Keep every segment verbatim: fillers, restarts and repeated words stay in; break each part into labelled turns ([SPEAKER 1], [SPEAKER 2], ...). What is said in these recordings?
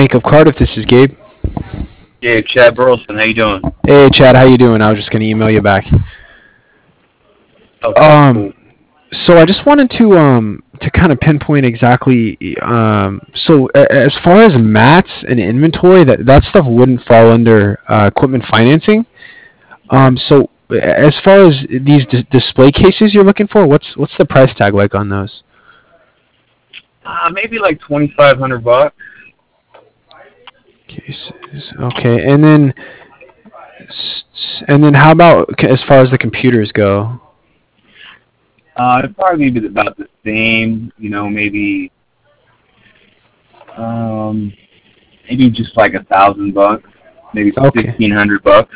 [SPEAKER 1] Bank of Cardiff. This is Gabe.
[SPEAKER 2] Yeah, Chad Burleson. How you doing?
[SPEAKER 1] Hey, Chad. How you doing? I was just going to email you back.
[SPEAKER 2] Okay,
[SPEAKER 1] Um,
[SPEAKER 2] cool.
[SPEAKER 1] so I just wanted to um to kind of pinpoint exactly. Um, so a- as far as mats and inventory, that that stuff wouldn't fall under uh, equipment financing. Um, so as far as these dis- display cases you're looking for, what's what's the price tag like on those?
[SPEAKER 2] Uh, maybe like twenty five hundred bucks.
[SPEAKER 1] Cases. Okay, and then s- s- and then how about c- as far as the computers go?
[SPEAKER 2] Uh, it'd probably be about the same. You know, maybe um, maybe just like a thousand bucks, maybe
[SPEAKER 1] Okay.
[SPEAKER 2] fifteen hundred bucks.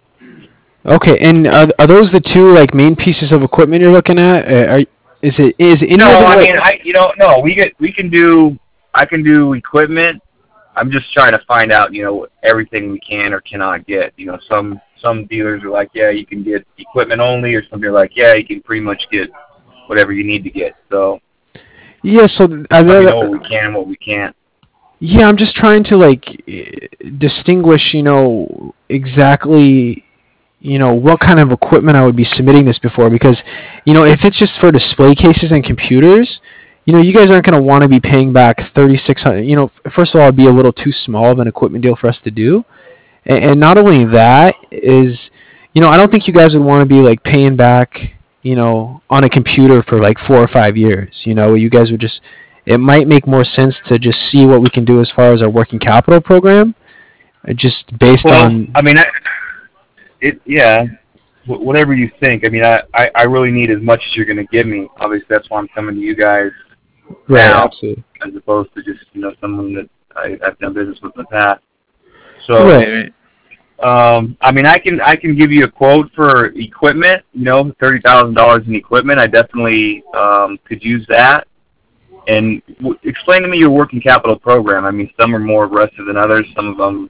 [SPEAKER 1] Okay, and are, are those the two like main pieces of equipment you're looking at? Uh, are, is it is any
[SPEAKER 2] No,
[SPEAKER 1] of it
[SPEAKER 2] I
[SPEAKER 1] like?
[SPEAKER 2] mean, I you know, no, we get we can do. I can do equipment. I'm just trying to find out, you know, everything we can or cannot get. You know, some some dealers are like, yeah, you can get equipment only, or some are like, yeah, you can pretty much get whatever you need to get. So
[SPEAKER 1] Yeah, so I,
[SPEAKER 2] let me know what we can and what we can't.
[SPEAKER 1] yeah, I'm just trying to like eh, distinguish, you know, exactly, you know, what kind of equipment I would be submitting this before because, you know, if it's just for display cases and computers, you know, you guys aren't going to want to be paying back thirty-six hundred. You know, first of all, it'd be a little too small of an equipment deal for us to do. And, and not only that is, you know, I don't think you guys would want to be like paying back, you know, on a computer for like four or five years. You know, you guys would just. It might make more sense to just see what we can do as far as our working capital program, uh, just based
[SPEAKER 2] Well,
[SPEAKER 1] on.
[SPEAKER 2] I mean, I, it yeah, wh- whatever you think. I mean, I, I I really need as much as you're going to give me. Obviously, that's why I'm coming to you guys
[SPEAKER 1] Right,
[SPEAKER 2] now,
[SPEAKER 1] absolutely.
[SPEAKER 2] as opposed to just you know someone that I, I've done business with in the past. So,
[SPEAKER 1] Right, right.
[SPEAKER 2] um, I mean, I can I can give you a quote for equipment. You know, thirty thousand dollars in equipment. I definitely um, could use that. And w- explain to me your working capital program. I mean, some are more aggressive than others. Some of them,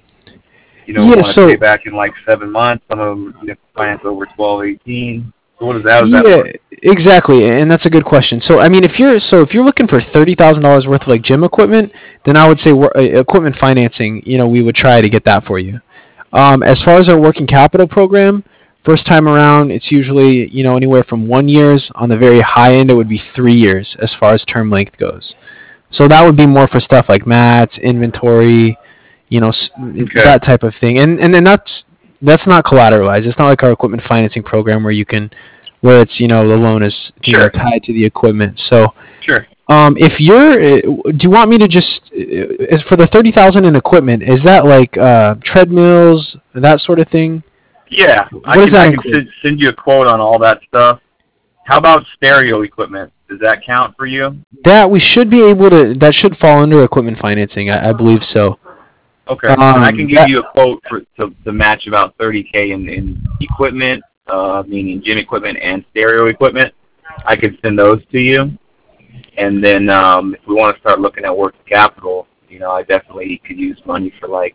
[SPEAKER 2] you know,
[SPEAKER 1] Yeah,
[SPEAKER 2] want to
[SPEAKER 1] so
[SPEAKER 2] pay back in like seven months. Some of them, you know, finance over twelve, eighteen. So what does that? How does that
[SPEAKER 1] yeah,
[SPEAKER 2] work?
[SPEAKER 1] exactly, and that's a good question. So I mean, if you're so if you're looking for thirty thousand dollars worth of like gym equipment, then I would say wor- uh, equipment financing. You know, we would try to get that for you. Um, as far as our working capital program, first time around, it's usually you know anywhere from one years. On the very high end, it would be three years as far as term length goes. So that would be more for stuff like mats, inventory, you know, s-
[SPEAKER 2] Okay.
[SPEAKER 1] that type of thing. And and then that's that's not collateralized. It's not like our equipment financing program where you can where it's you know the loan is you know
[SPEAKER 2] Sure.
[SPEAKER 1] tied to the equipment. So
[SPEAKER 2] Sure.
[SPEAKER 1] um, if you're, uh, do you want me to just uh, is for the thirty thousand in equipment? Is that like uh, treadmills, that sort of thing?
[SPEAKER 2] Yeah, I
[SPEAKER 1] What does
[SPEAKER 2] can
[SPEAKER 1] that
[SPEAKER 2] I can
[SPEAKER 1] include?
[SPEAKER 2] send, send you a quote on all that stuff. How about stereo equipment? Does that count for you?
[SPEAKER 1] That we should be able to. That should fall under equipment financing. I, I believe so.
[SPEAKER 2] Okay, and I can
[SPEAKER 1] Um,
[SPEAKER 2] give
[SPEAKER 1] that
[SPEAKER 2] you a quote for to, to match about thirty k in, in equipment, uh, meaning gym equipment and stereo equipment. I can send those to you, and then um, if we want to start looking at working capital, you know, I definitely could use money for like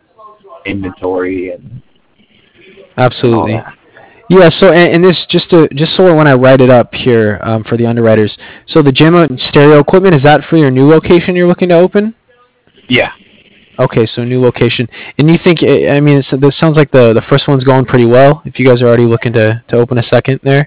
[SPEAKER 2] inventory and and all
[SPEAKER 1] absolutely.
[SPEAKER 2] that.
[SPEAKER 1] Yeah. So and, and this just to just so when I write it up here um, for the underwriters. So the gym and stereo equipment, is that for your new location you're looking to open?
[SPEAKER 2] Yeah.
[SPEAKER 1] Okay, so new location. And you think, I I mean, it's, this sounds like the the first one's going pretty well. If you guys are already looking to to open a second there.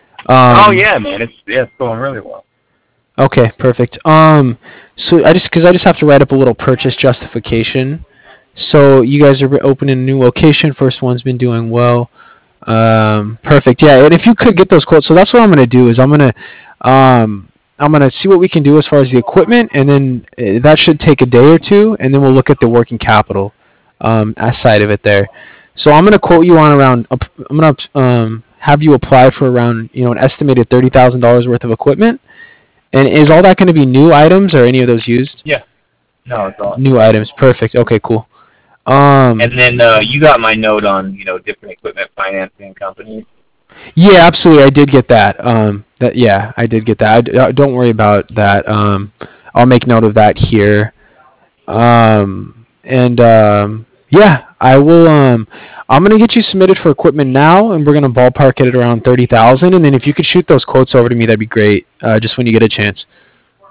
[SPEAKER 2] Oh
[SPEAKER 1] Um,
[SPEAKER 2] yeah, man, it's yeah, it's going really well.
[SPEAKER 1] okay, perfect. Um, so I just because I just have to write up a little purchase justification. So you guys are opening a new location. First one's been doing well. Um, perfect. Yeah, and if you could get those quotes, so that's what I'm going to do is I'm going to um, I'm going to see what we can do as far as the equipment, and then uh, that should take a day or two, and then we'll look at the working capital um, side of it there. So I'm going to quote you on around. I'm going to um, have you apply for around you know an estimated thirty thousand dollars worth of equipment. And is all that going to be new items or any of those used?
[SPEAKER 2] Yeah. No, it's all.
[SPEAKER 1] New items. Perfect. Okay, cool. Um,
[SPEAKER 2] And then uh, you got my note on you know different equipment financing companies.
[SPEAKER 1] Yeah, absolutely. I did get that. Um, that yeah, I did get that. I d- uh, don't worry about that. Um, I'll make note of that here. Um, and um, yeah, I will. Um, I'm gonna get you submitted for equipment now, and we're gonna ballpark it at around thirty thousand. And then if you could shoot those quotes over to me, that'd be great. Uh, just when you get a chance.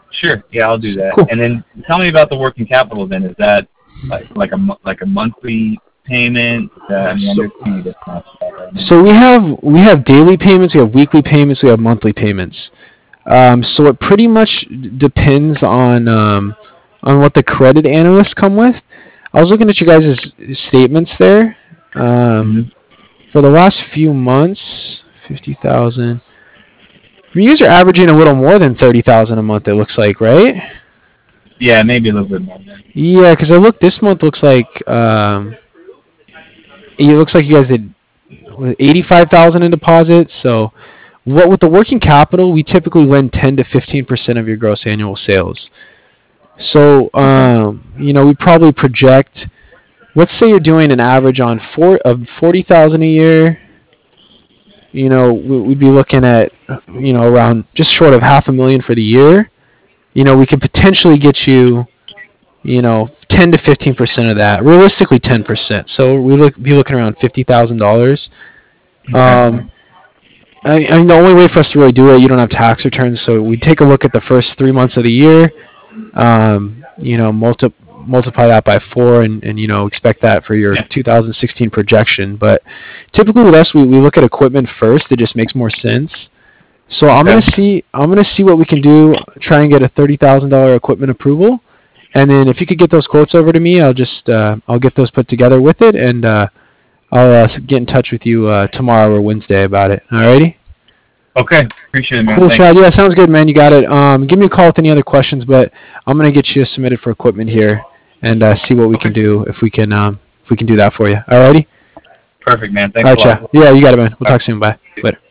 [SPEAKER 3] Sure. Yeah, I'll do that.
[SPEAKER 1] Cool.
[SPEAKER 3] And then tell me about the working capital. Then is that like, like a mo- like a monthly payment? Uh, I mean,
[SPEAKER 1] So-
[SPEAKER 3] I'm just seeing this kind of stuff right now.
[SPEAKER 1] So we have we have daily payments, we have weekly payments, we have monthly payments. Um, so it pretty much d- depends on um, on what the credit analysts come with. I was looking at you guys' statements there. Um, for the last few months, fifty thousand. You guys are averaging a little more than thirty thousand a month. It looks like, right?
[SPEAKER 3] Yeah, maybe a little bit more. Than.
[SPEAKER 1] Yeah, because I look. This month looks like um, it looks like you guys did eighty-five thousand in deposits. So, what with the working capital, we typically lend ten to fifteen percent of your gross annual sales. So, um, you know, we probably project. Let's say you're doing an average on four of forty thousand a year. You know, we- we'd be looking at, you know, around just short of half a million for the year. You know, we could potentially get you, you know, ten to fifteen percent of that. Realistically, ten percent. So we look be looking around fifty thousand dollars. Um, I, I mean, the only way for us to really do it, you don't have tax returns, so we take a look at the first three months of the year. Um, you know, multi- multiply that by four, and, and you know, expect that for your
[SPEAKER 3] Yeah.
[SPEAKER 1] two thousand sixteen projection. But typically with us, we, we look at equipment first. It just makes more sense. So I'm
[SPEAKER 3] Okay.
[SPEAKER 1] gonna see I'm gonna see what we can do. Try and get a thirty thousand dollar equipment approval, and then if you could get those quotes over to me, I'll just uh, I'll get those put together with it, and uh, I'll uh, get in touch with you uh, tomorrow or Wednesday about it. Alrighty.
[SPEAKER 3] Okay. Appreciate it, man.
[SPEAKER 1] Cool,
[SPEAKER 3] Thanks.
[SPEAKER 1] Shad. Yeah, sounds good, man. You got it. Um, give me a call with any other questions, but I'm gonna get you submitted for equipment here and uh, see what we can do if we can um, if we can do that for you. Alrighty.
[SPEAKER 3] Perfect, man.
[SPEAKER 1] All
[SPEAKER 3] Thanks
[SPEAKER 1] right,
[SPEAKER 3] a lot.
[SPEAKER 1] Chad. Yeah, you got it, man. We'll talk soon. Bye. Later.